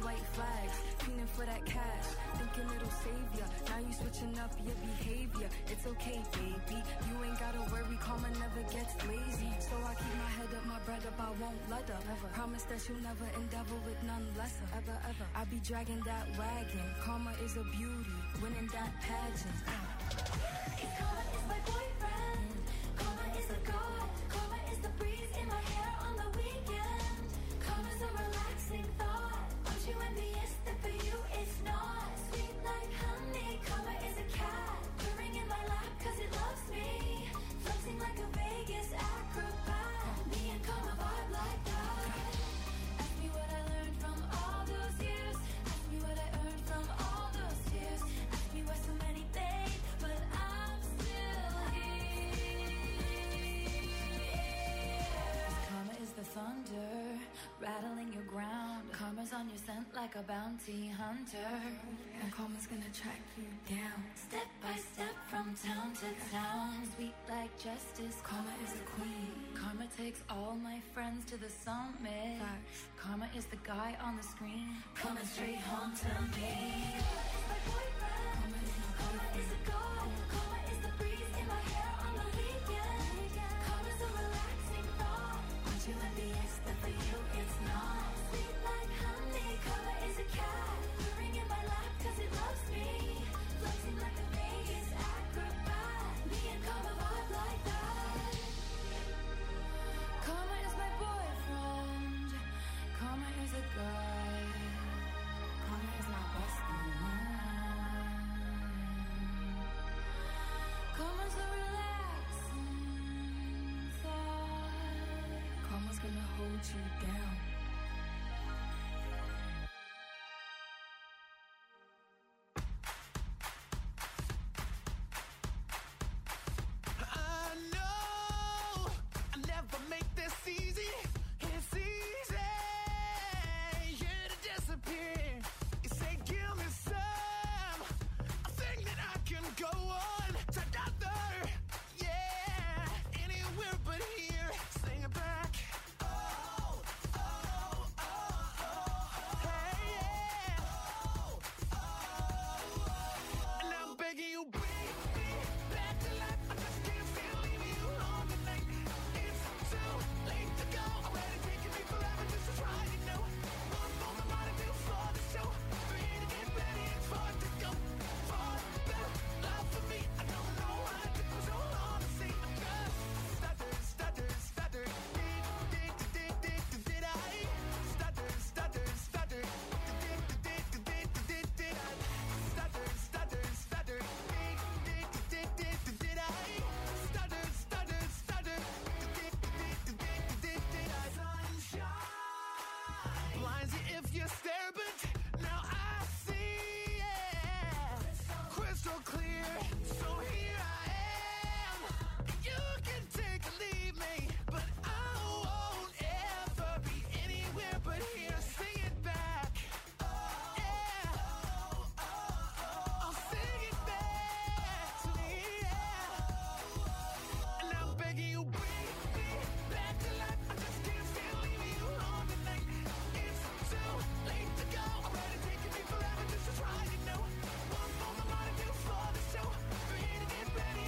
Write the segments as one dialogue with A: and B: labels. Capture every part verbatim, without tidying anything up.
A: white flags, fiending for that cash, thinking it'll save ya. Now you switching up your behavior. It's okay, baby, you ain't gotta worry, karma never gets lazy. So I keep my head up, my bread up, I won't let her. Never. Promise that you'll never endeavor with none lesser. Ever, ever. I be dragging that wagon. Karma is a beauty, winning that pageant.
B: Cause karma is my boyfriend. Karma is a god. Karma is the breeze in my hair on the weekend. Karma's a relaxing thought. Aren't you envious that for you it's not? Sweet like honey. Karma is a cat purring in my lap cause it loves me. Flexing like a Vegas acrobat. Me and karma vibe like that. Ask me what I learned from all those years. Ask me what I earned from all those years. Ask me why so many fade, but I'm still here. Karma is the thunder rattling your ground. Karma's on your scent like a bounty hunter.
A: And karma's gonna track you down.
B: Step by step from town to town. Sweet like justice.
A: Karma is the queen.
B: Karma takes all my friends to the summit.
A: Facts.
B: Karma is the guy on the screen coming straight home to me. Karma is my boyfriend.
A: Karma is my
B: Karma is a god. Karma is the breeze in my hair on the weekend. Karma's a relaxing thought. Aren't you envious that for you it's not? Sweet like honey. Karma is a cat purring in my lap cause it loves me. Flexing like a Vegas acrobat. Me and karma vibe like that. Karma is my boyfriend. Karma is a guy.
A: Karma is my bestie.
B: Karma's a relaxing thought.
A: Karma's gonna hold you down.
B: Ready to get ready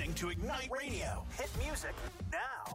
C: listening to Ignite Radio. Hit music now.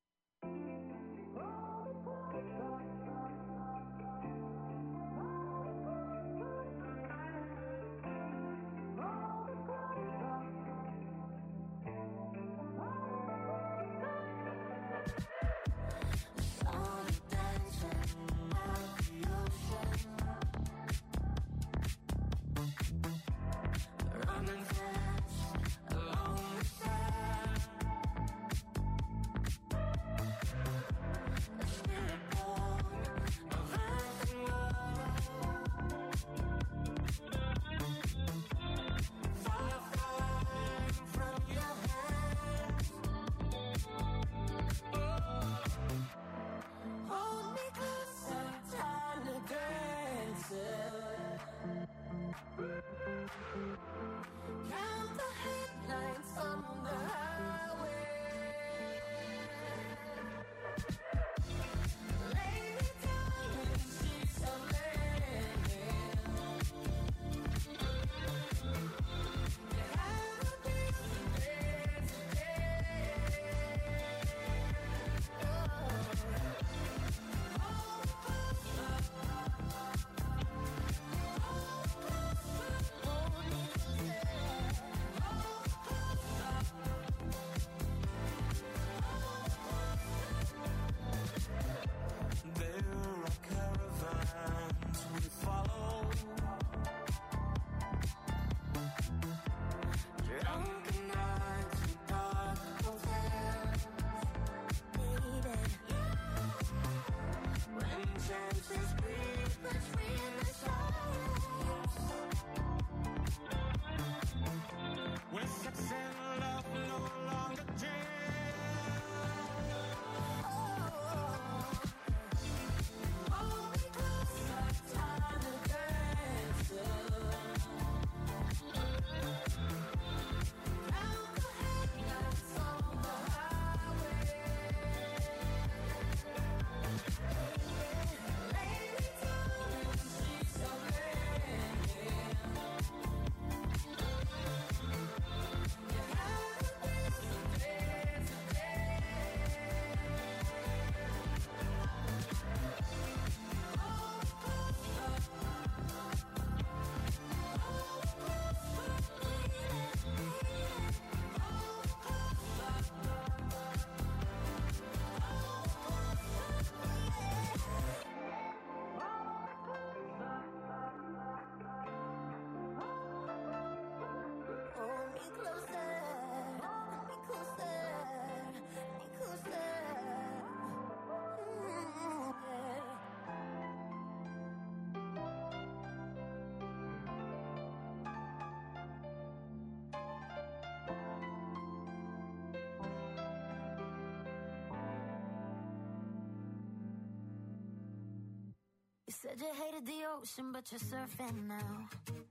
D: Said you hated the ocean, but you're surfing now.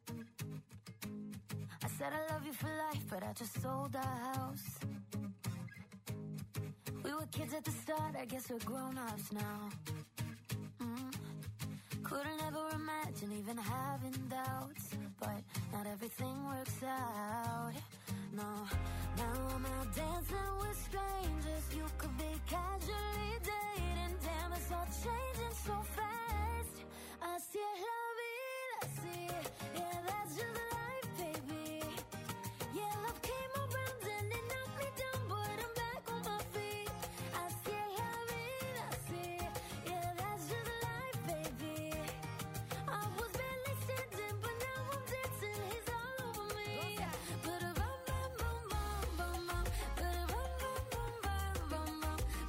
D: I said I love you for life, but I just sold our house. We were kids at the start, I guess we're grown-ups now. Mm. Couldn't ever imagine even having doubts, but not everything works out. No, now I'm out dancing with strangers. You could be casually dating. Damn, it's all changing so fast. Así es la vida, sí. Yeah, that's just life, baby. Yeah, love came around and it knocked me down, but I'm back on my feet. Así es la vida, sí. Yeah, that's just life, baby. I was barely standing, but now I'm dancing. He's all over me. But a bum bum bum bum bum bum. But a bum bum bum bum bum bum.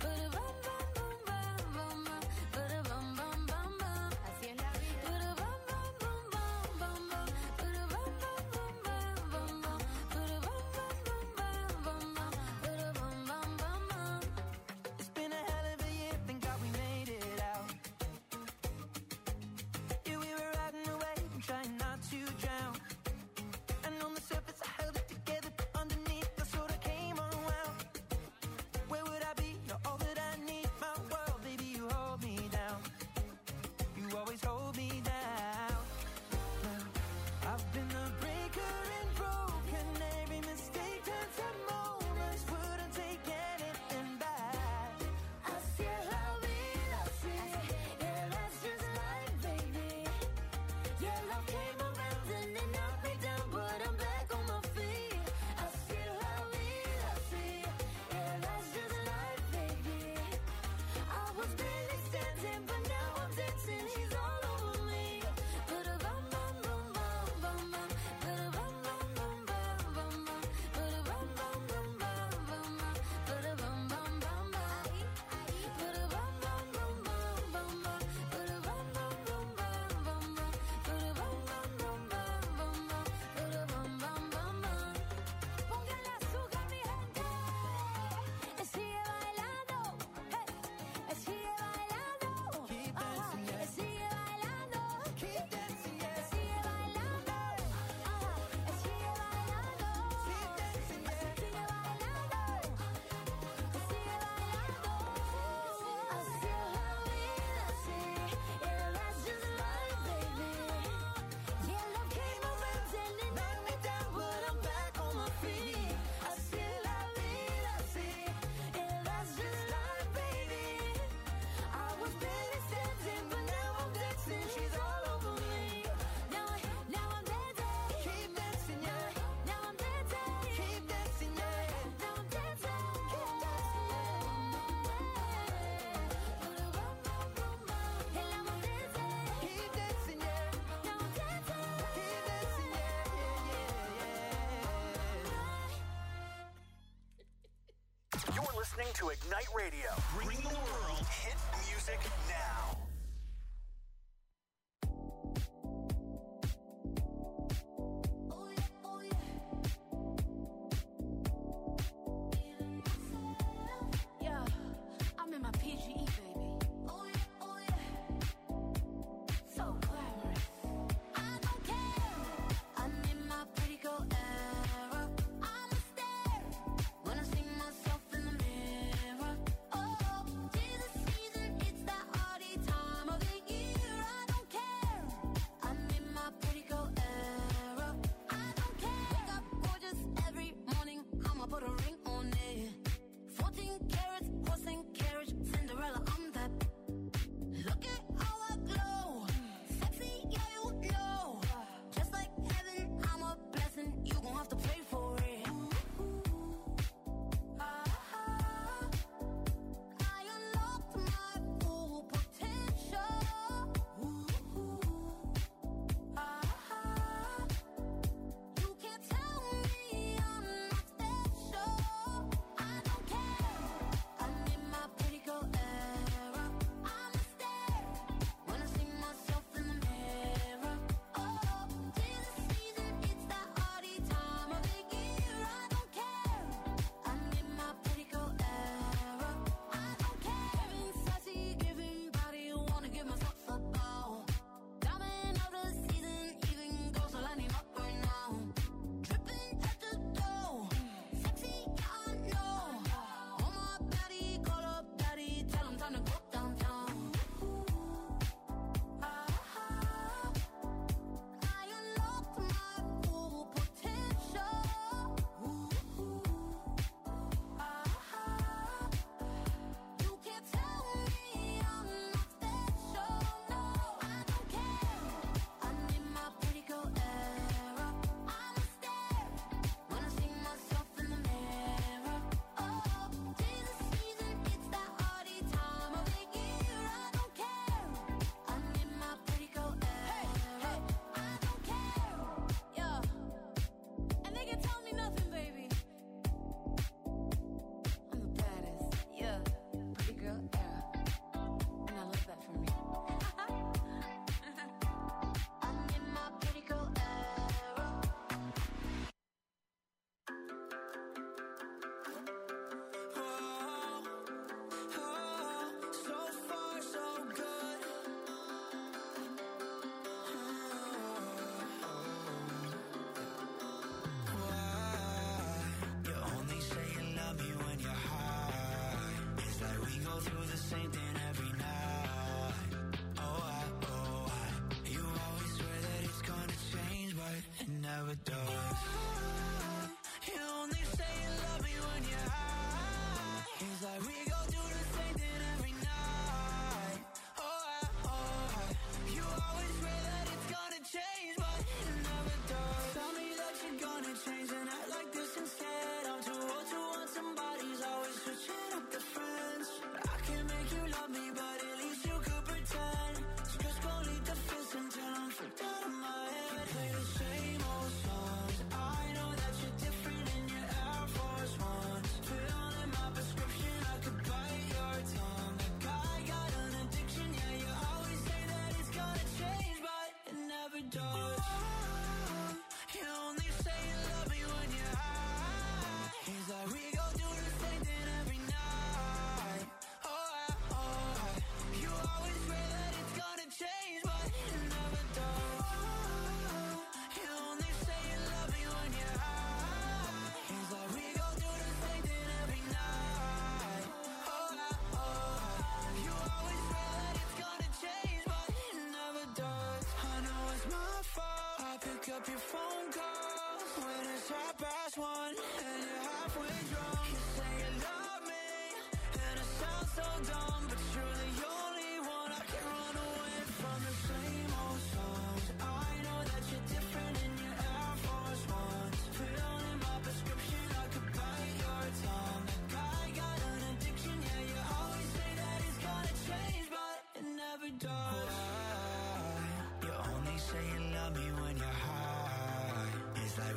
D: dancing, she's all over me. Put a bum bum bum bum bum bum. Put a bum bum bum bum bum bum. Put a bum bum bum bum bum bum. Put a bum bum bum bum. Put a bum bum bum bum bum bum. Put a bum bum bum bum bum bum. Put a bum bum bum bum bum bum. Put a bum bum bum bum. Póngale azúcar, mi gente. Y sigue bailando. Hey. Y sigue bailando.
E: Keep dancing,
D: Ajá.
E: yeah.
D: Y sigue bailando.
E: Keep dancing, yeah.
D: Y sigue bailando. Ajá. Y sigue bailando.
E: Keep dancing, yeah.
D: Sigue bailando. Y sigue bailando. Así es la vida, sí. Yeah, that's just life, baby. Yeah, love came around and it knocked me down, but I'm back on my feet. Así es la vida, sí. Yeah, that's just life, baby. I was barely standing, but now I'm dancing. She's all over me. Now, I, now I'm dancing.
E: Keep dancing, yeah.
D: Now I'm dancing.
E: Keep dancing, yeah.
D: Now I'm dancing. Keep dancing. Put a bum bum bum bum. And now I'm dancing.
E: Keep dancing, yeah.
D: Now I'm dancing.
E: Keep dancing, yeah, yeah, yeah.
C: You're listening to Ignite Radio. Bring the world hit music now.
D: Oh yeah, oh yeah. Yeah, I'm in my P G E, baby. Oh yeah, oh yeah. So glamorous. I don't care. I'm in my pretty girl era. I'm a stare when I see myself in the mirror. Oh, tis the season, it's that party time.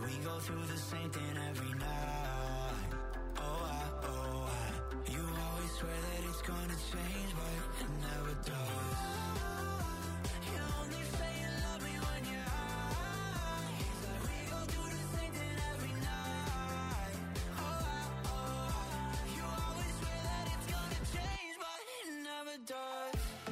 F: We go through the same thing every night. Oh, I, oh, I. You always swear that it's gonna change, but it never does. You only say you love me when you're high. Like we go through the same thing every night. Oh, I, oh, I. You always swear that it's gonna change, but it never does.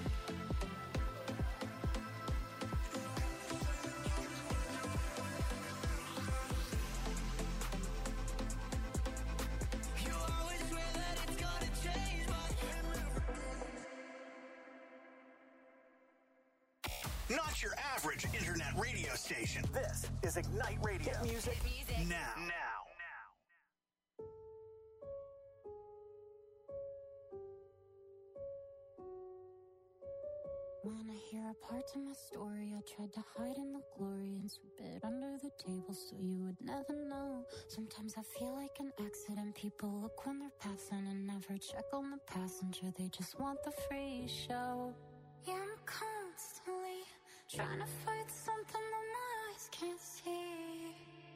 C: Not your average internet radio station. This is Ignite Radio. Hit music,
G: music.
C: now. Now.
D: Wanna hear a part of my story? I tried to hide in the glory and sweep it under the table so you would never know. Sometimes I feel like an accident. People look when they're passing and never check on the passenger. They just want the free show. Yeah, I'm constantly trying to fight something that my eyes can't see.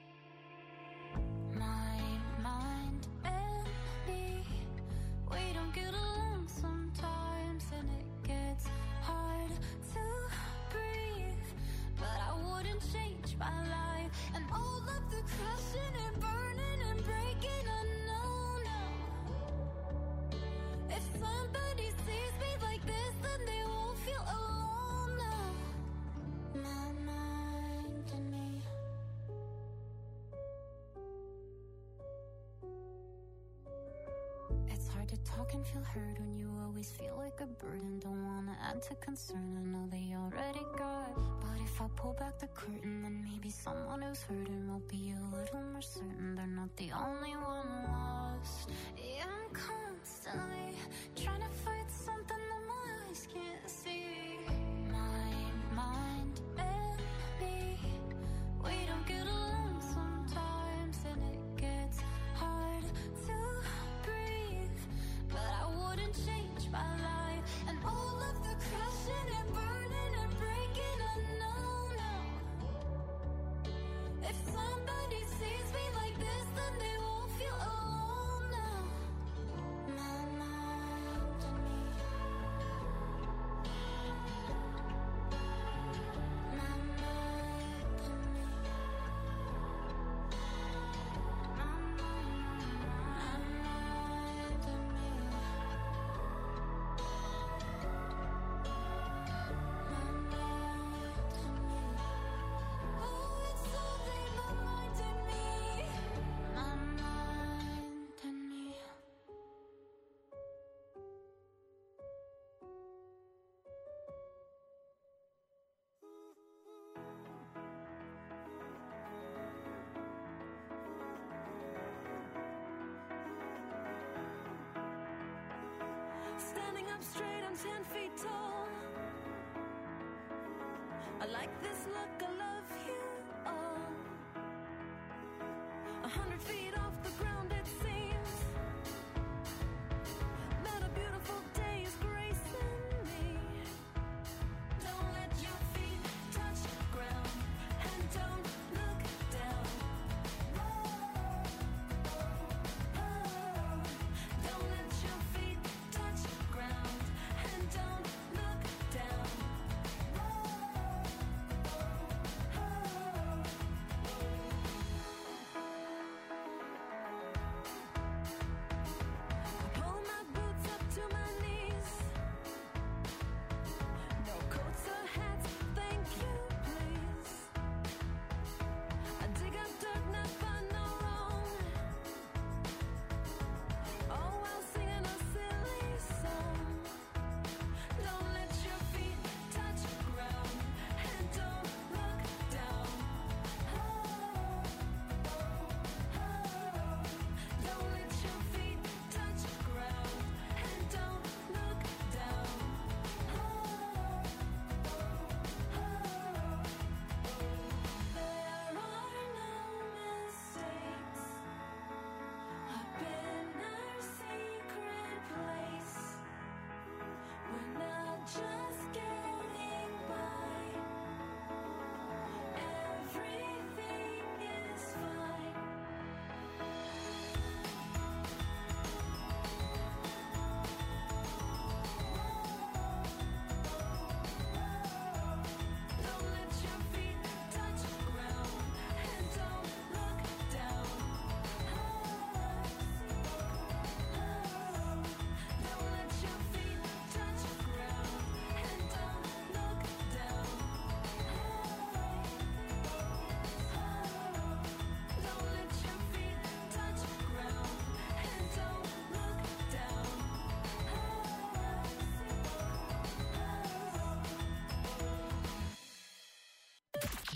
D: My mind and me, we don't get along sometimes, and it gets hard to breathe. But I wouldn't change my life, and all of the crashing and burning and breaking, I know now. If somebody sees me like this, then they won't feel alone now. My mind and me. It's hard to talk and feel heard when you always feel like a burden. Don't wanna add to concern, I know they already got. But if I pull back the curtain, then maybe someone who's hurting will be a little more certain they're not the only one lost. Yeah, I'm constantly trying to fight something that my eyes can't see. My mind and me, we don't get along sometimes, and it gets hard to breathe. But I wouldn't change my life, and all of the crashing and burning and breaking, I know now. If somebody sees me like this, then they won't feel alone now. My mind and me. My mind and me. My mind and me. Oh, it's only my mind and me. My mind and me.
A: Standing up straight, I'm ten feet tall. I like this look, I love you all. A hundred feet off the ground, it seems that a beautiful day is gracing me. Don't let your feet touch ground, and don't look down. Don't let your feet touch ground, and don't look down.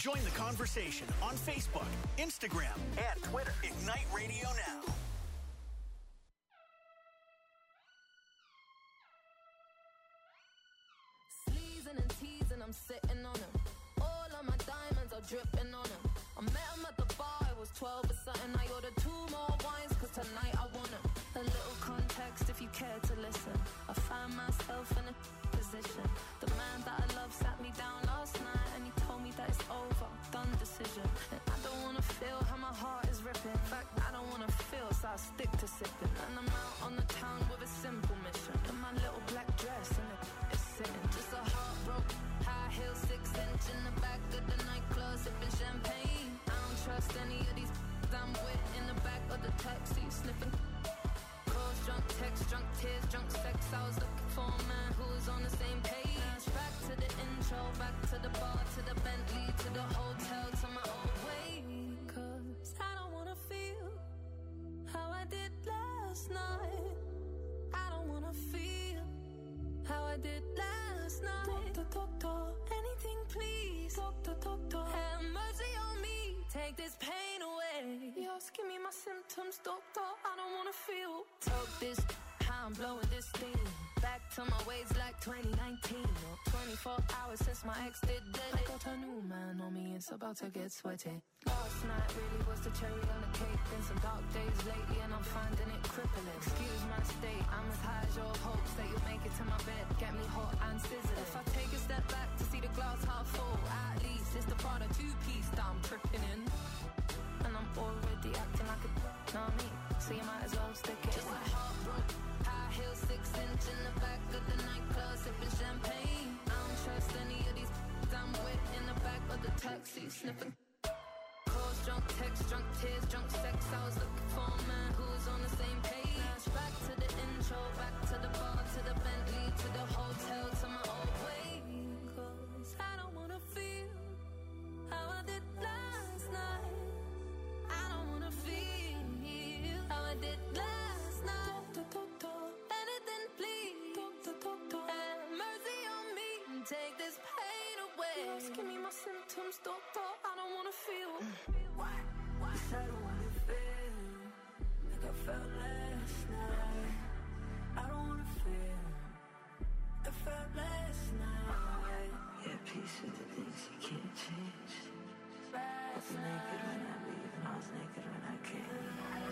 C: Join the conversation on Facebook, Instagram, and Twitter. Ignite Radio Now.
G: Sleezing and teasing, I'm sitting on them. All of my diamonds are dripping on them. I met him at the bar, it was twelve or something. I ordered two more wines, cause tonight I want them. A little context if you care to listen. I found myself in a position. The man that I love sat me down last night and he told me that it's over, done decision. And I don't wanna feel how my heart is ripping. In fact, I don't wanna feel, so I stick to sipping. And I'm out on the town with a simple mission. In my little black dress and it is sitting. Just a heartbroken, high heel, six inch in the back of the nightclub, sipping champagne. I don't trust any of these I'm with in the back of the taxi, sniffing. Calls, drunk text, drunk tears, drunk sex. I was looking for a man who was on the same page. Back to the intro, back to the bar, to the Bentley, to the hotel, to my old way. Cause I don't wanna feel how I did last night. I don't wanna feel how I did last night. Doctor, doctor, anything please. Doctor, doctor, have mercy on me. Take this pain away. You're asking me my symptoms, doctor. I don't wanna feel. Talk this, how I'm blowing this thing. Back to my ways like twenty nineteen. Or twenty-four hours since my ex did dead. I got a new man on me, it's about to get sweaty. Last night really was the cherry on the cake. Been some dark days lately and I'm finding it crippling. Excuse my state, I'm as high as your hopes that you'll make it to my bed. Get me hot and sizzling. If I take a step back to see the glass half full, at least it's the Prada two-piece that I'm tripping in. And I'm already acting like a know me, so you might as well stick it. Just a heartbroken, high heel, six inch in the back of the nightclub, sipping champagne. I don't trust any of these I'm with in the back of the taxi, sniffing. Calls, drunk text, drunk tears, drunk sex. I was looking for a man who was on the same page. Back to the intro, back to the bar, to the Bentley, to the hotel, to my old way. Cause I don't wanna feel how I did last night. I don't wanna feel how I did last night. Doctor, doctor, anything please. Doctor, doctor, have mercy on me. Take this pain away. You're asking me my symptoms, doctor. I don't wanna feel. Why? Why? I don't wanna feel like I felt last night. I don't wanna feel like I felt last night.
H: Yeah, peace with the things you can't change.
G: I
H: was naked when I leave, and I was naked when I came.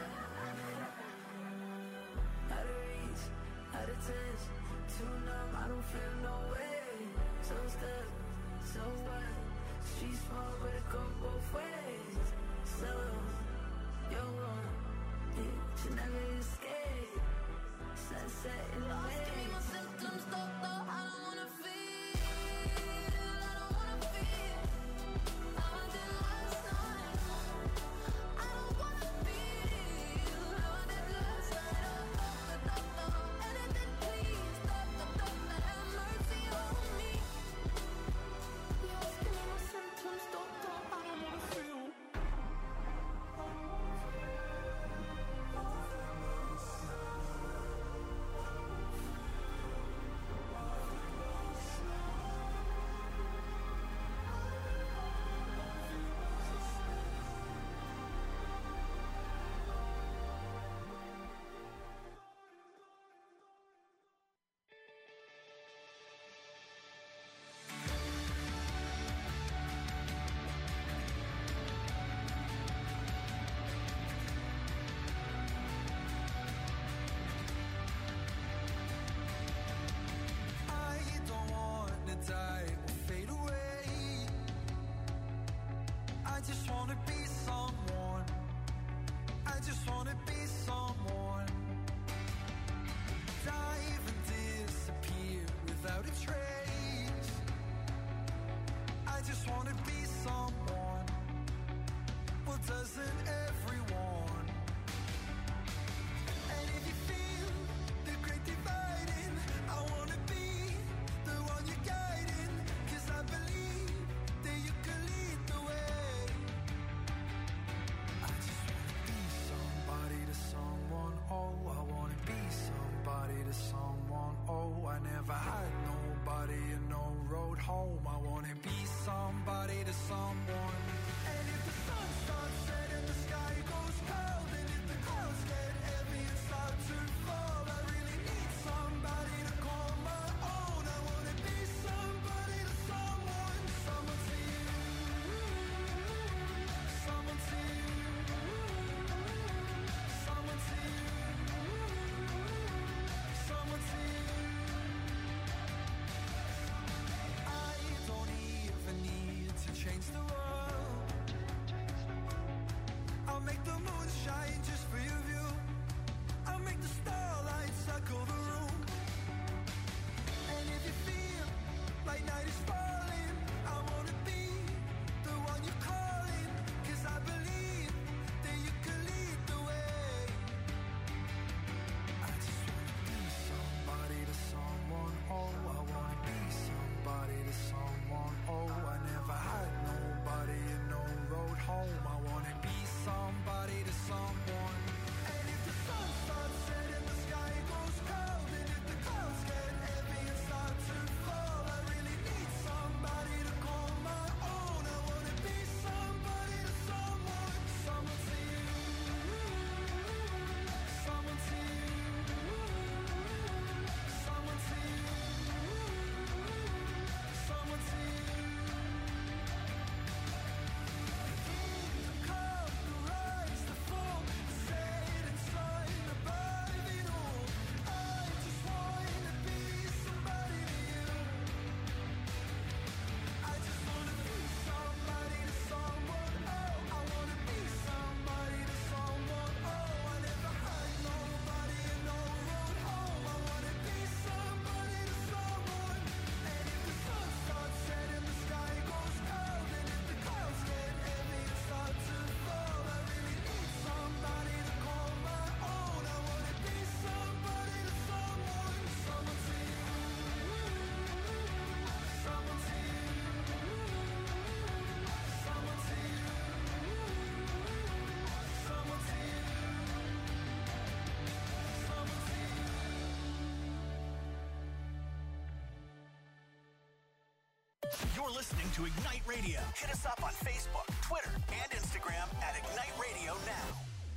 G: Out of reach, out of touch, too numb, I don't feel no way. So stuck, so what? Street small, but it go both ways. So, you're wrong, you should never escape. Sunset in the way. Give me my symptoms, doctor, I don't wanna feel.
F: I just wanna be someone. I just wanna be someone. Dive and disappear without a trace. I just wanna be someone. Well, doesn't everyone? And if you feel the great dividing, I wanna be the one you're guiding. 'Cause I believe that you can lead the way. I just wanna be somebody to someone. Oh, I wanna be somebody to someone. Oh, I never had nobody and no road home. I wanna be somebody to someone.
C: You're listening to Ignite Radio. Hit us up on Facebook, Twitter, and Instagram at Ignite Radio Now.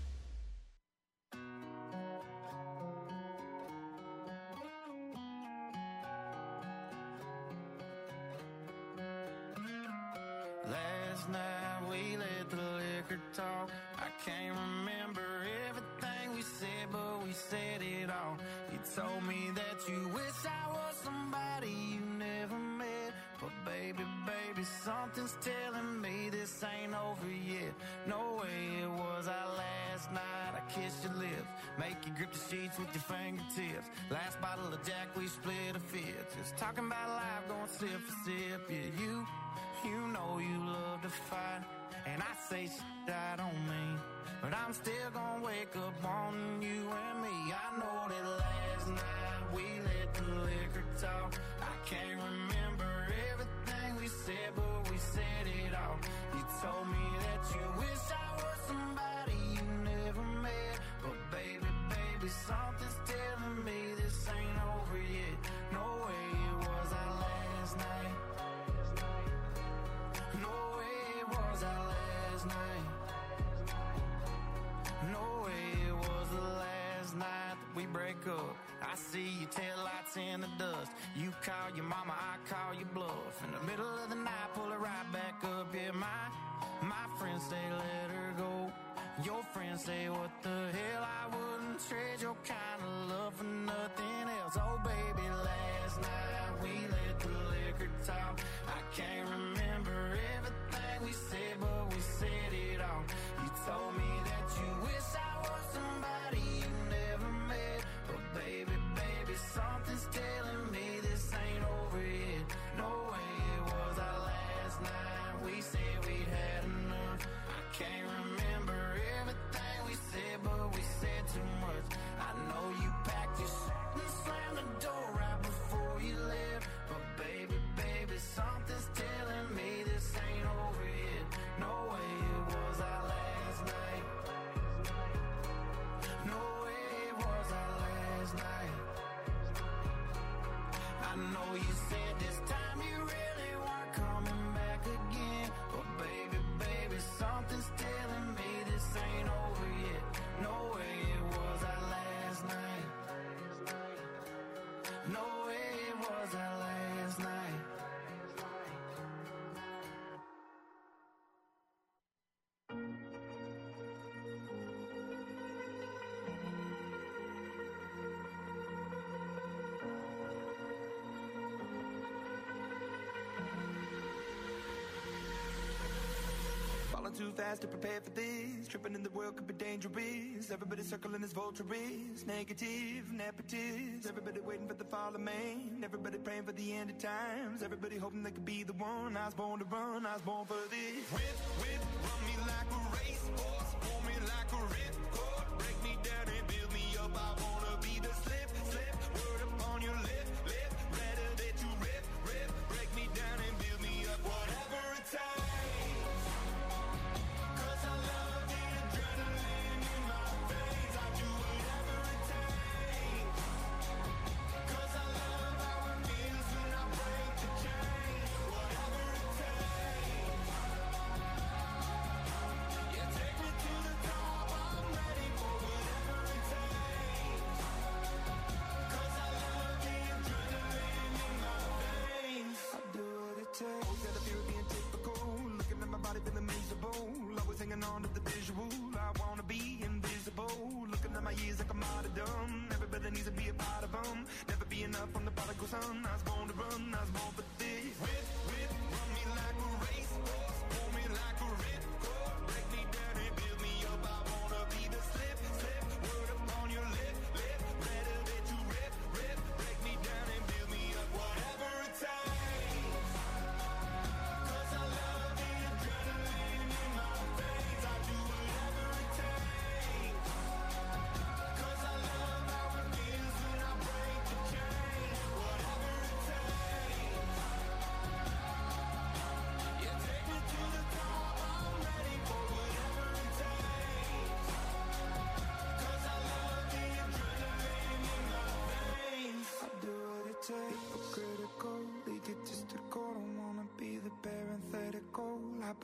F: Last night we let the liquor talk. I can't remember everything we said, but we said it all. You told me that you wish I was somebody you never met. But baby, baby, something's telling me this ain't over yet. No way it was our last night. I kissed your lips, make you grip the sheets with your fingertips. Last bottle of Jack, we split a fifth. Just talking about life, going sip for sip. Yeah, you, you know you love to fight. And I say shit I don't mean, but I'm still gonna wake up wanting you and me. I know that last night we let the liquor talk. I can't remember everything we said, but we said it all. You told me that you wish I was somebody you never met. But baby, baby, something's telling me this ain't over yet. No way it was our last night. No way it was our last night. No way it was the last night that we break up. I see your taillights in the dust. You call your mama, I call your bluff. In the middle of the night, pull her right back up. Yeah, my, my friends say let her go. Your friends say what the hell, I wouldn't trade your kind of love for nothing else. Oh baby, last night we let the liquor talk. I can't remember everything we said, but we said it all. You told me that you wish I was somebody you never met. But baby, baby, something's telling me this ain't over yet. No way it was our last night. We said we'd had enough. I can't remember everything we said, but we said too much. I know you packed your shit and slammed the door right before you left. But baby, baby, something's telling me this ain't over yet. No way it was our last night. No way it was our last night. I know you said this time you really weren't coming back again. But baby, baby, something's telling me this ain't over yet. No way it was our last night. No way it was our last night.
E: Falling too fast to prepare for this. Tripping in the world could be dangerous. Everybody circling as vultures. Negative, nepotist. Everybody waiting for the fall of man. Everybody praying for the end of times. Everybody hoping they could be the one. I was born to run, I was born for this. Whip, whip, run me like a racehorse. Pull me like a ripcord. Break me down and build me up. I wanna be the slip, slip. Word upon your lip, lip. Rather that you rip, rip. Break me down and build me up. Whatever it takes. Feeling miserable, always hanging on to the visual. I wanna be invisible. Looking at my years like I'm martyrdom. Everybody needs to be a part of them. Never be enough on the prodigal son. I was born to run, I was born for this. Whip, whip, run me like a racehorse. Pull me like a ripcord. Break me down and build me up. I wanna be the slip, slip. Word upon your lip, lip. Better that you rip, rip. Break me down and build me up. Whatever it takes. Whatever it takes.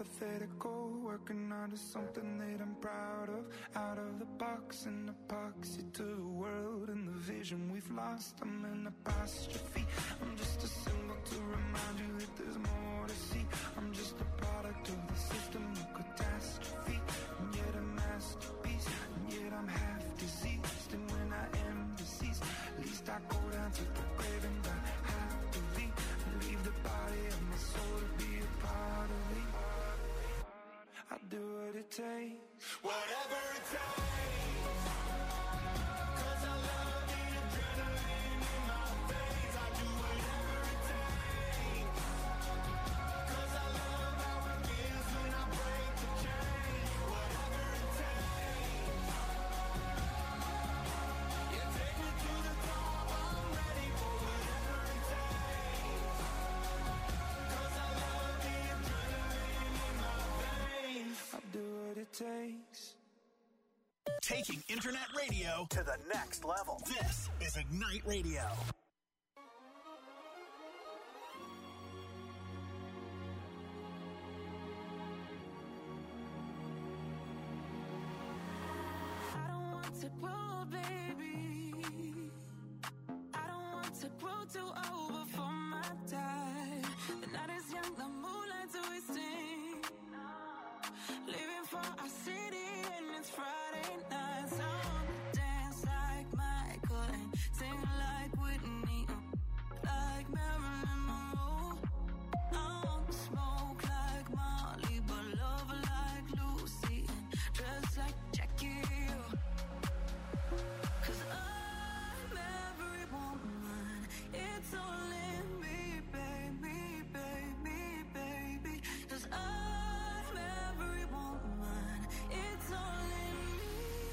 E: hypothetical, working on to something that I'm proud of. Out of the box and epoxy to the world and the vision we've lost. I'm in apostrophe. I'm just a symbol to remind you that there's more to see. I'm just a product of the system of catastrophe, and yet a masterpiece, and yet I'm half diseased. And when I am deceased, at least I go down to the grave and die happily, and leave the body of my soul to be a part of me. I'll do what it takes, whatever it takes, 'cause I love the adrenaline in my veins. I'll do whatever it takes, 'cause I love how it feels when I break the chain. Whatever it takes, you take me to the top, I'm ready for whatever it takes, 'cause I love the adrenaline in my veins. I'll do what it takes.
C: Taking internet radio to the next level. This is Ignite Radio.
F: I don't want to grow, baby. I don't want to grow too old before my time. The night is young, the moonlight's wasting. Leaving for our city and it's Friday night. So I wanna dance like Michael and sing like Whitney, like Marilyn Monroe. I want to smoke like Molly, but love like Lucy and dress like Jackie. 'Cause I'm every woman, it's all in me, baby, baby, baby. 'Cause I'm every woman, it's all in me.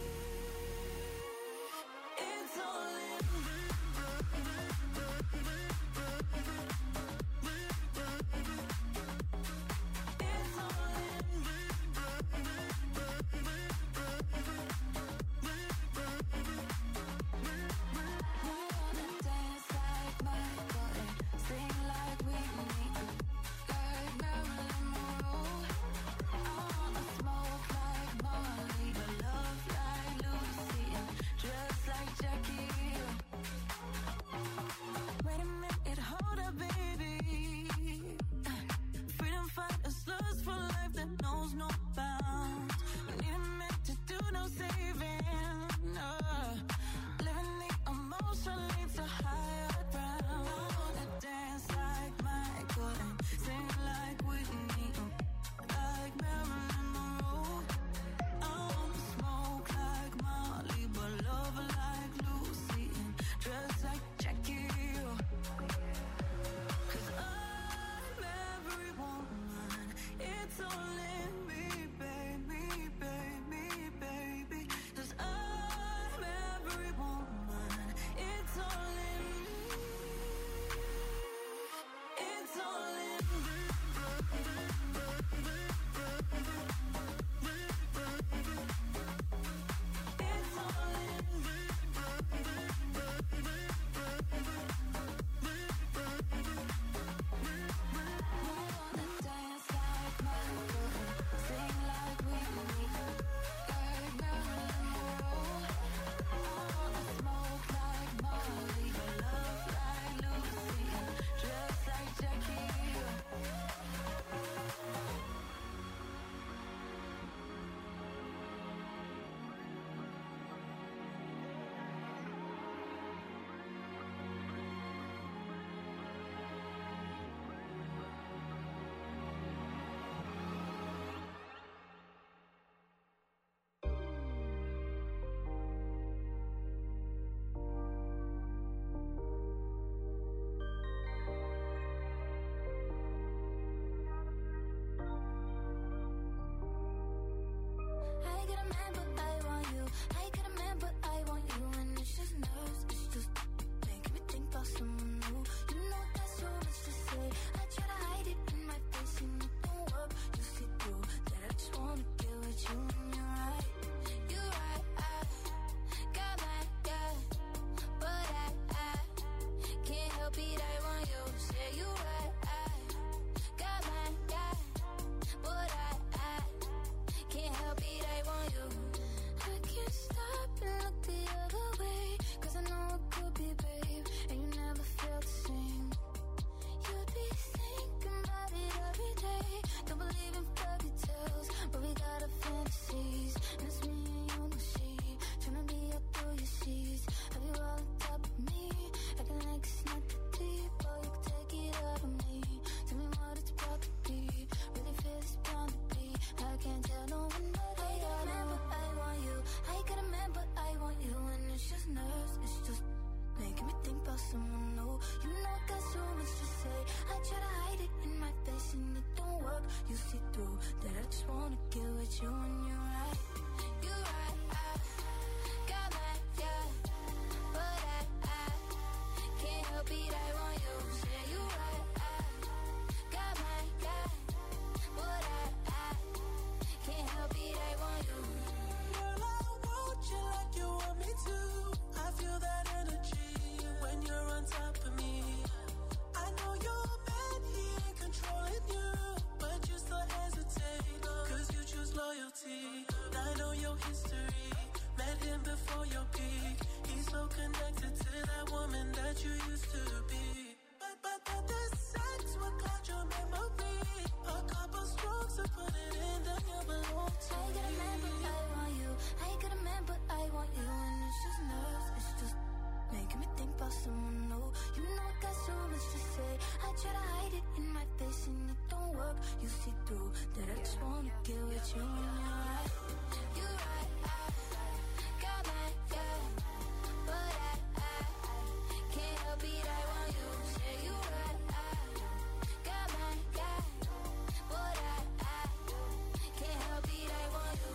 D: for someone new. You know I got so much to say. I try to hide it in my face and it don't work. You see through that I just wanna get with you and you're right. You're right, I got mad, yeah. But I, I can't help it, I want you. Say you're right, I got mad, yeah. But I, I can't help it, I want you.
I: Girl, I want you like you want me to. I feel that energy when you're on top of me. I know your man, he ain't controlling you, but you still hesitate, cause you choose loyalty. I know your history, met him before your peak. He's so connected to that woman that you used to be. But, but, but the sex will cloud your memory. A couple strokes to put it in, then you belong to
D: I got a man, but I want you. I got a man, but I want you. And it's just nerves, it's just making me think about someone new. You know I got so much to say. I try to hide it in my face and it don't work. You see through that I just wanna get with you and you're right. You're right, I got mad, yeah. But I, I can't help it, I want you. Say you're right, I got mad, yeah. But I, I can't help it, I want you.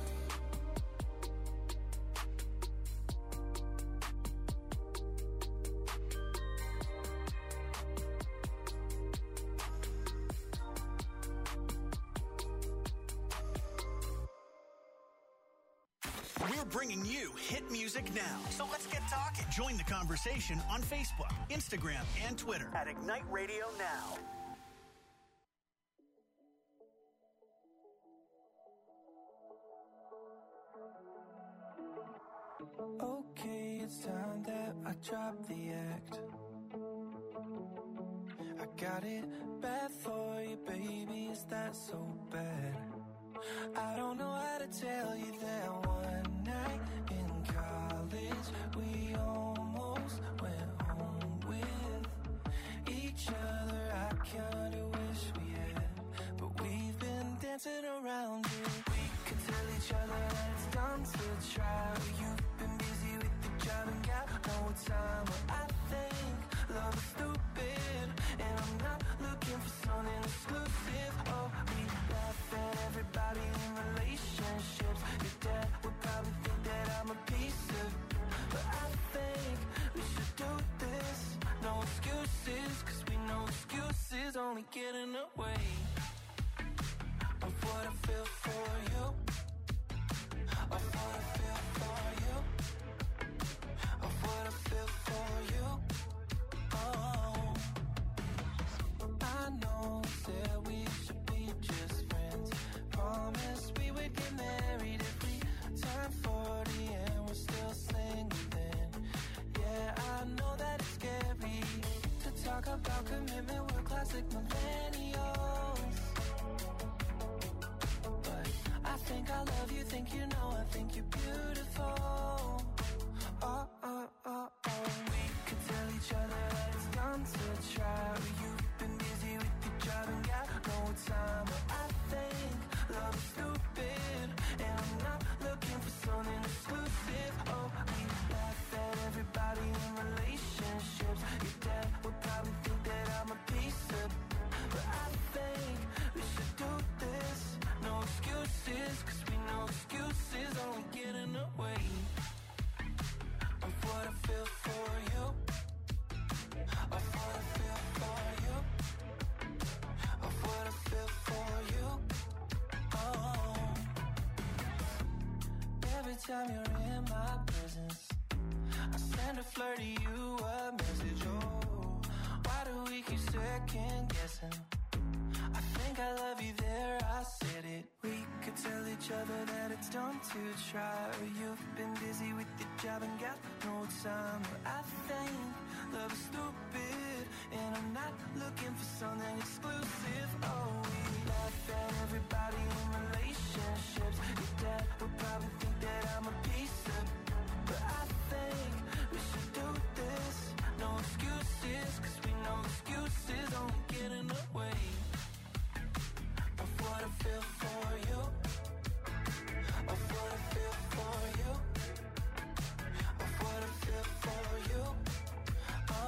C: We're bringing you hit music now. So let's get talking. Join the conversation on Facebook, Instagram, and Twitter at Ignite Radio Now.
I: Okay, it's time that I drop the act. I got it bad for you, baby, is that so bad? I don't know how to tell you that one night in college we almost went home with each other. I kinda wish we had, but we've been dancing around it. We could tell each other that it's time to try. You've been busy with the job and got no time. But I think love is stupid, and I'm not looking for something exclusive. Oh, we laugh at everybody in relationships. Your dad would probably think that I'm a piece of, but I think we should do this. No excuses, cause we know excuses only get in the way of what I feel for you, of what I feel for you, of what I feel for you. Oh, I know that we should be just friends. Promise we would get married if we turn forty and we're still single then. Yeah, I know that it's scary to talk about commitment, we're classic millennials. But I think I love you, think you know, I think you're beautiful. Oh, oh, oh, oh. We could tell each other that it's time to try. You've been busy with your job and got no time. But I think love is stupid, and I'm not looking for something exclusive. Oh, we laugh at everybody in relationships. Your dad would probably think that I'm a piece of, but I think we should do this. No excuses, cause we know excuses only get in the way of what I feel for you, of what I feel for you, of what I feel for you. Oh, every time you're in my presence, I send a flirty you a message. Oh, why do we keep second guessing? I think I love you there, I said it. We could tell each other that it's time to try. You've been busy with your job and got no time. But I think love is stupid, and I'm not looking for something exclusive. Oh, we laugh at everybody in relationships. Your dad would probably think that I'm a piece of, but I think we should do this. No excuses, cause we know excuses only get in the way of what I feel for you, of what I feel for you, of what I feel for you. Oh,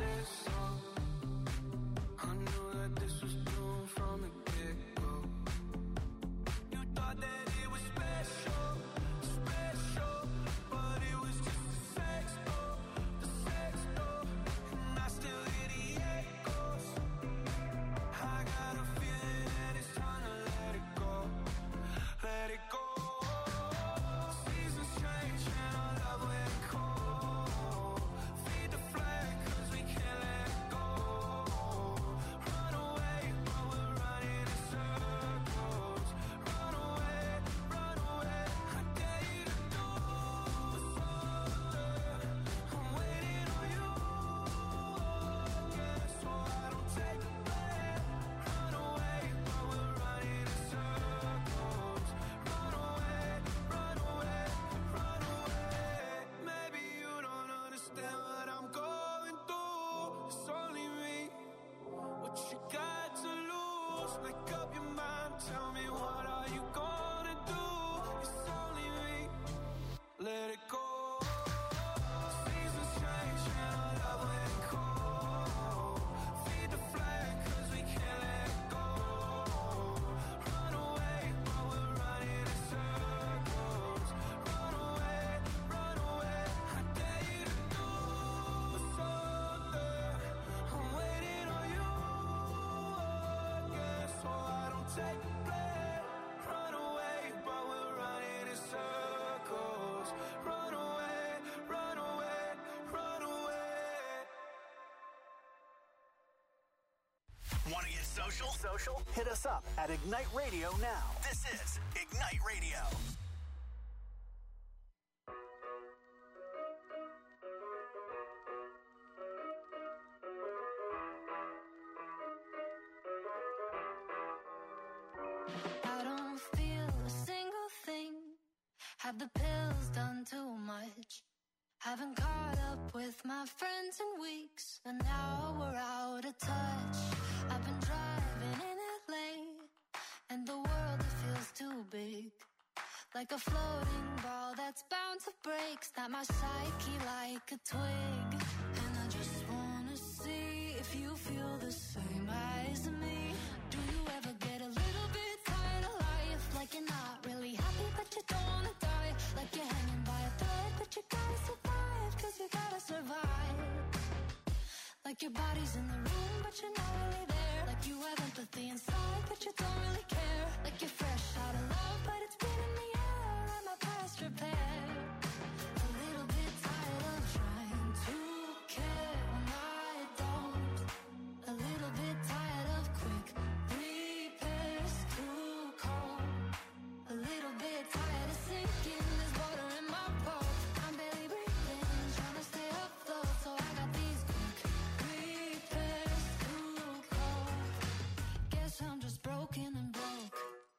I: said so. I knew that this was doomed from the get-go. You thought that it was special, special, but it was just a sex door, the sex door, and I still hear the echoes. I got a feeling that it's time to let it go, let it go. Seasons change and our love went cold. Feed the flag 'cause we can't let it go. Run away, but we're running in circles. Run away, run away. I dare you to do something. I'm waiting on you, yeah, so I don't take the blame. Run away, but we're running in circles. Run away, run away, run away. Maybe you don't understand what I'm going through. It's only me. What you got to lose? Make up your mind. Tell me, what are you gonna do? It's only me. Let it go. Seasons change and our love went cold. Feed the flag 'cause we can't let it go. Run away, but we're running in circles. Run away, run away. I dare you to do something. I'm waiting on you, yeah, so I don't take the blame. Run away, but we're running in circles. Run away, run away, run away.
C: Want to get social? Social? Hit us up at Ignite Radio now. This is Ignite Radio.
D: I don't feel a single thing. Have the pills done too much? Haven't caught up with my friends in weeks, and now we're out of touch. I've been driving in L A, and the world, it feels too big. Like a floating ball that's bound to break. Snap my psyche like a twig. And I just wanna see if you feel the same as me. Do you ever get a little bit tired of life? Like you're not really happy, but you don't wanna die. Like you're hanging by a thread, but you gotta survive, 'cause you gotta survive. Like your body's in the room, but you're not really there. Like you have empathy inside, but you don't really care. Like you're fresh out of love, but it's been in the air. Am I past repair? A little bit tired of trying to care when I don't. A little bit tired of quick repairs, too cold. A little bit tired of sinking, there's water in my boat. I'm barely breathing, trying to stay afloat, so I got these quick repairs, too cold. Guess I'm just broken and broke.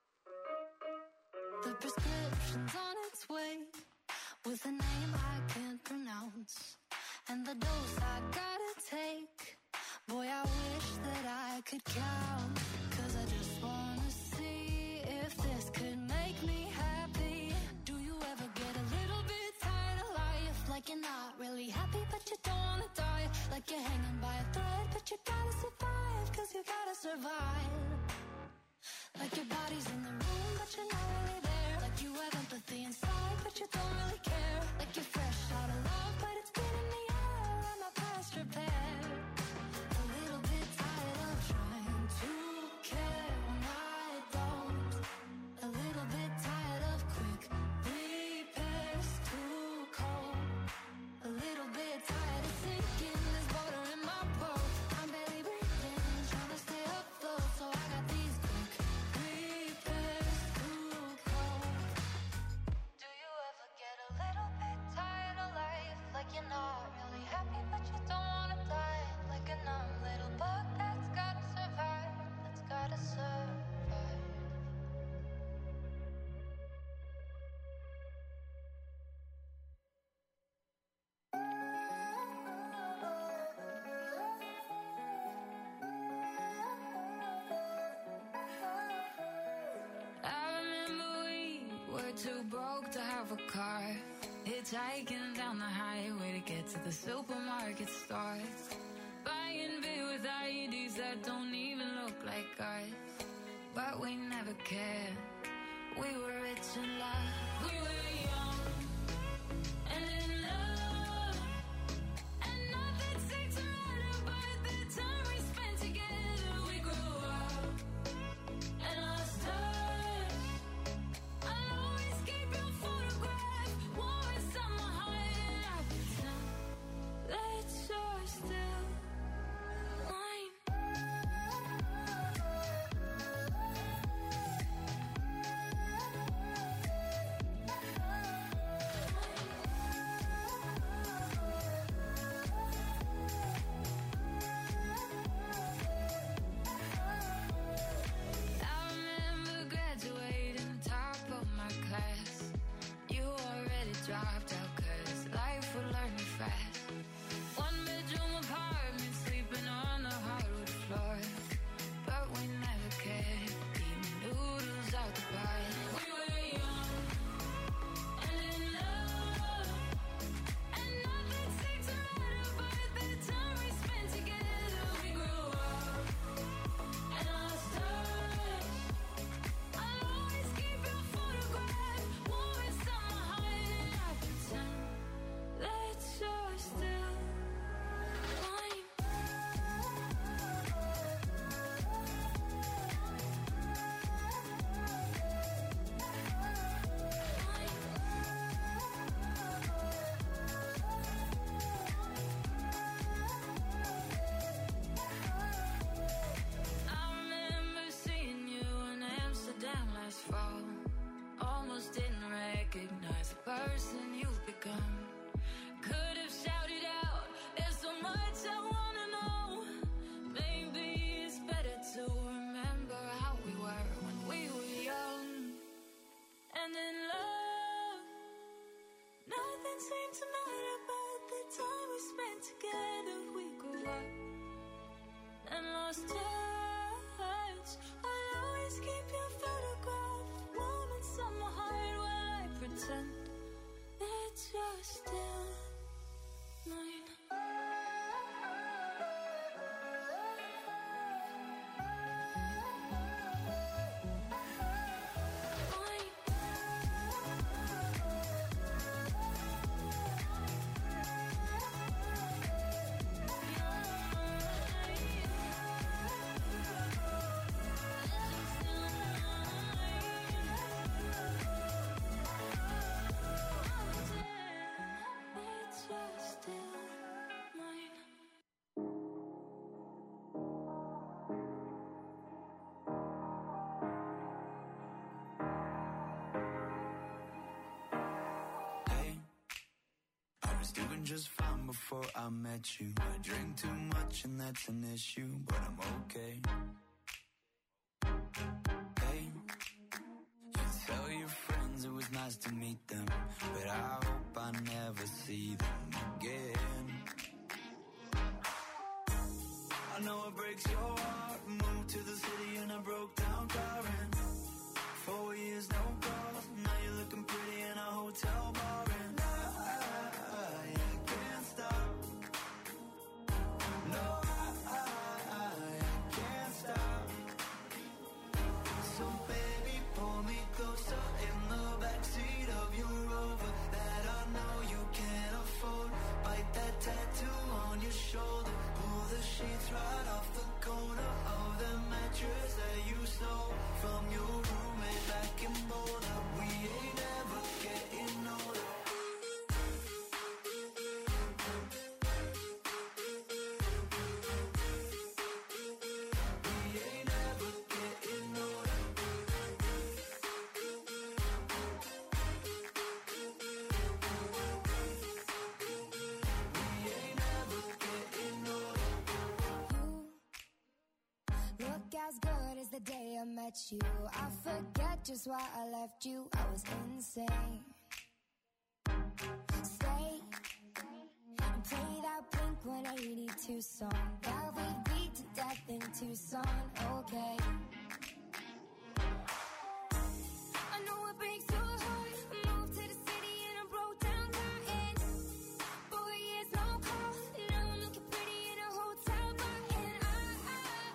D: The prescription's on its way, with a name I can't pronounce, and the dose I gotta take. Boy, I wish that I could count, 'cause I just wanna see if this could make me happy. Do you ever get a little bit tired of life? Like you're not really happy, but you don't wanna die. Like you're hanging by a thread, but you gotta survive, 'cause you gotta survive. Like your body's in the room, but you're not really there. Like you have empathy inside, but you don't really care. Like you're fresh out of love, but it's been in the air. Am I past repair? A little bit tired of trying to care when I don't. A little bit tired of quick repairs, too cold. A little bit tired of sinking, there's water in my boat. I'm barely breathing, trying to stay afloat, so I got these quick repairs, too cold. Do you ever get a little bit tired of life? Like you're not really happy, but you don't wanna die. Like a numb little bug that's gotta survive, that's gotta survive.
A: I remember we were too broke to have a car, hitchhiking down the highway to get to the supermarket store.
J: cities that don't even look like us, but we never cared. We were rich in love. We were young and in love, and nothing seemed to matter by the time we spent together. We grew up and lost touch. I'll always keep your photograph warm inside my heart, and I pretend that you're still mine. I remember graduating top of my class. You already dropped out 'cause life would learn me fast. One bedroom apartment, sleeping on the hardwood floor, but we never cared. Eating noodles out the pot. We were young and in love, and nothing seemed to matter by the time we spent together. We grew up and lost touch. I'll always keep your photograph warm inside my heart, and I pretend that you're still mine. I remember seeing you in Amsterdam last fall. Almost didn't recognize the person you've become. Could have shouted out, there's so much I wanna know. Maybe it's better to remember how we were when we were young and in love. Nothing seemed to matter but the time we spent together. We grew up and lost touch. I'll always keep your photograph warm inside my heart while I pretend that you're still mine. That you're still mine.
F: Hey, I was doing just fine before I met you. I drink too much and that's an issue, but I'm okay. Hey, you tell your friends it was nice to meet them, but I hope I never see them again. I know it breaks your heart. Moved to the city and I broke down crying. Four years, no calls. Now you're looking pretty in a hotel bar, and I, I, I can't stop. No, I, I, I can't stop. So baby, pull me closer in the backseat of your Rover that I know you can't afford. Bite that tattoo on your shoulder. Pull the sheets right off the corner of the mattress that you stole from your roommate back in Boulder. We ain't ever getting older. We ain't ever getting older. We ain't ever getting older.
D: You look as good as the day I met you. I forget just why I left you. I was insane. Stay and play that Blink one eighty-two song that we beat to death in Tucson. Okay. I know it breaks your heart. I moved to the city and I broke down crying. Four years, no call. Now I'm looking pretty in a hotel bar, and I, I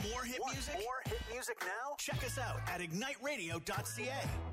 C: more hit
K: Want
C: music?
K: more hit music now?
C: Check us out at ignite radio dot c a.